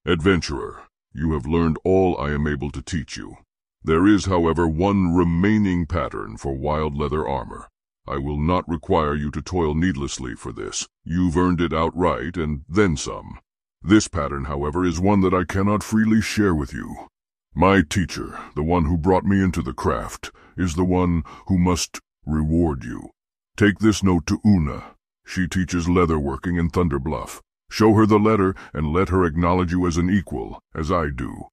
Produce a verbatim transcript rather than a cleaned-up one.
Adventurer, you have learned all I am able to teach you. There is, however, one remaining pattern for wild leather armor. I will not require you to toil needlessly for this. You've earned it outright and then some. This pattern, however, is one that I cannot freely share with you. My teacher, the one who brought me into the craft, is the one who must reward you. Take this note to Una. She teaches leatherworking in Thunder Bluff. Show her the letter and let her acknowledge you as an equal, as I do.